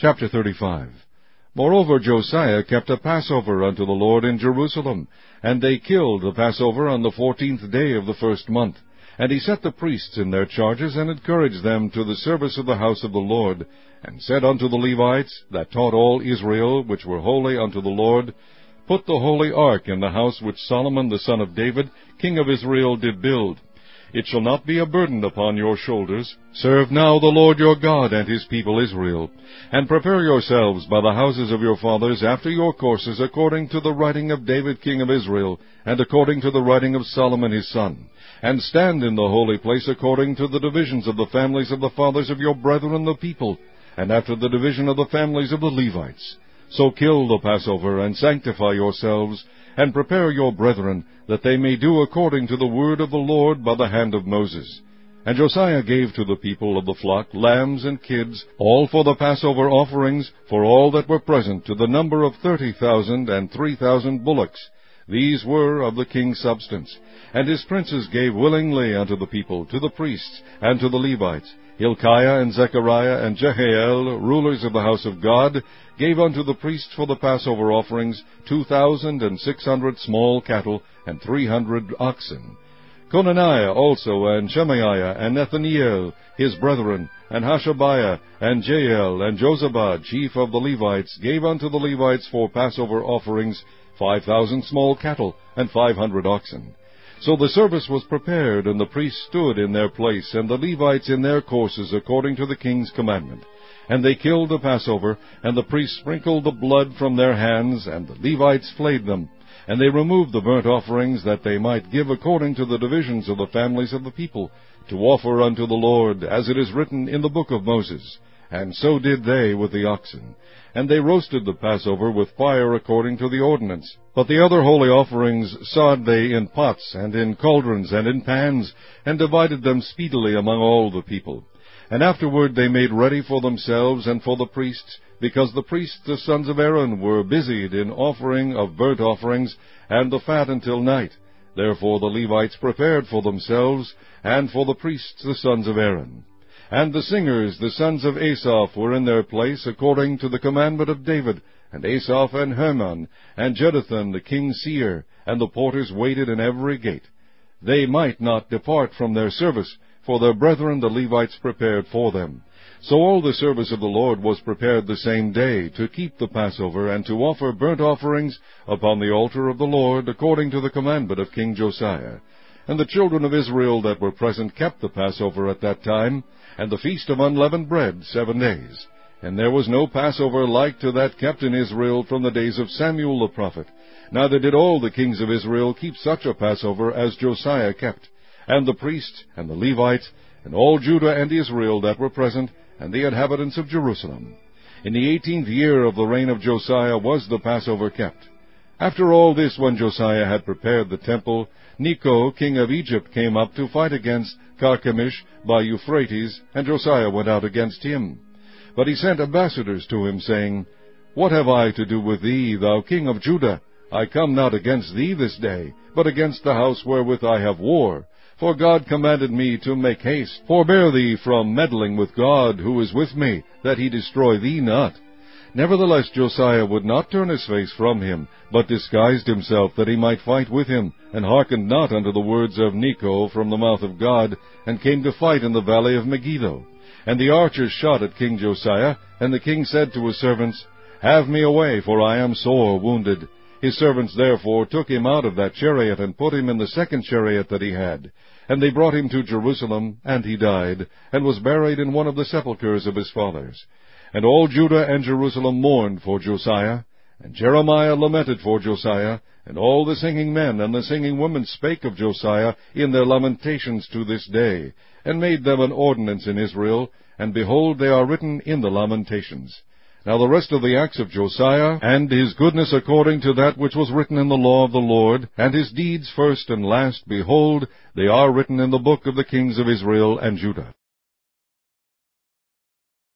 Chapter 35. Moreover, Josiah kept a Passover unto the Lord in Jerusalem, and they killed the Passover on the 14th day of the first month. And he set the priests in their charges, and encouraged them to the service of the house of the Lord, and said unto the Levites, that taught all Israel, which were holy unto the Lord, Put the holy ark in the house which Solomon the son of David, king of Israel, did build. It shall not be a burden upon your shoulders. Serve now the Lord your God and his people Israel. And prepare yourselves by the houses of your fathers after your courses, according to the writing of David king of Israel, and according to the writing of Solomon his son. And stand in the holy place according to the divisions of the families of the fathers of your brethren the people, and after the division of the families of the Levites. So kill the Passover, and sanctify yourselves, and prepare your brethren, that they may do according to the word of the Lord by the hand of Moses. And Josiah gave to the people of the flock lambs and kids, all for the Passover offerings, for all that were present, to the number of 30,000 and 3,000 bullocks. These were of the king's substance. And his princes gave willingly unto the people, to the priests, and to the Levites. Hilkiah and Zechariah and Jehiel, rulers of the house of God, gave unto the priests for the Passover offerings 2,600 small cattle, and 300 oxen. Conaniah also, and Shemaiah, and Nethaniel, his brethren, and Hashabiah, and Jael, and Jozabad, chief of the Levites, gave unto the Levites for Passover offerings 5,000 small cattle, and 500 oxen. So the service was prepared, and the priests stood in their place, and the Levites in their courses, according to the king's commandment. And they killed the Passover, and the priests sprinkled the blood from their hands, and the Levites flayed them. And they removed the burnt offerings, that they might give according to the divisions of the families of the people, to offer unto the Lord, as it is written in the book of Moses. And so did they with the oxen. And they roasted the Passover with fire according to the ordinance. But the other holy offerings sod they in pots, and in cauldrons, and in pans, and divided them speedily among all the people. And afterward they made ready for themselves and for the priests, because the priests the sons of Aaron were busied in offering of burnt offerings, and the fat until night. Therefore the Levites prepared for themselves, and for the priests the sons of Aaron. And the singers, the sons of Asaph, were in their place, according to the commandment of David, and Asaph and Heman, and Jeduthun the king's seer, and the porters waited in every gate. They might not depart from their service, for their brethren the Levites prepared for them. So all the service of the Lord was prepared the same day, to keep the Passover, and to offer burnt offerings upon the altar of the Lord, according to the commandment of King Josiah. And the children of Israel that were present kept the Passover at that time, and the feast of unleavened bread 7 days. And there was no Passover like to that kept in Israel from the days of Samuel the prophet. Neither did all the kings of Israel keep such a Passover as Josiah kept. And the priests, and the Levites, and all Judah and Israel that were present, and the inhabitants of Jerusalem. In the 18th year of the reign of Josiah was the Passover kept. After all this, when Josiah had prepared the temple, Necho, king of Egypt, came up to fight against Carchemish by Euphrates, and Josiah went out against him. But he sent ambassadors to him, saying, What have I to do with thee, thou king of Judah? I come not against thee this day, but against the house wherewith I have war. For God commanded me to make haste. Forbear thee from meddling with God, who is with me, that he destroy thee not. Nevertheless Josiah would not turn his face from him, but disguised himself, that he might fight with him, and hearkened not unto the words of Necho from the mouth of God, and came to fight in the valley of Megiddo. And the archers shot at King Josiah, and the king said to his servants, Have me away, for I am sore wounded. His servants therefore took him out of that chariot, and put him in the second chariot that he had. And they brought him to Jerusalem, and he died, and was buried in one of the sepulchres of his fathers. And all Judah and Jerusalem mourned for Josiah, and Jeremiah lamented for Josiah, and all the singing men and the singing women spake of Josiah in their lamentations to this day, and made them an ordinance in Israel, and behold, they are written in the Lamentations. Now the rest of the acts of Josiah, and his goodness according to that which was written in the law of the Lord, and his deeds first and last, behold, they are written in the book of the kings of Israel and Judah.